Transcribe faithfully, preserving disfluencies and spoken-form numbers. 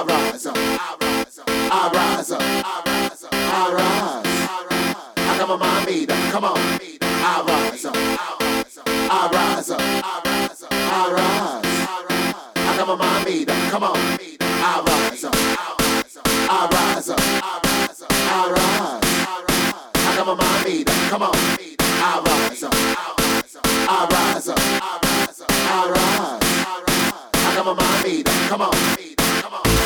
rise up, I rise up, I rise. I got my mind made up, come on. I rise up, I rise up, I rise. I got my mind made up, come on. I rise up, I rise up, I rise. I got my mind made up, come on. I rise up, I rise up, I rise. I got my mind made up, come on, come on.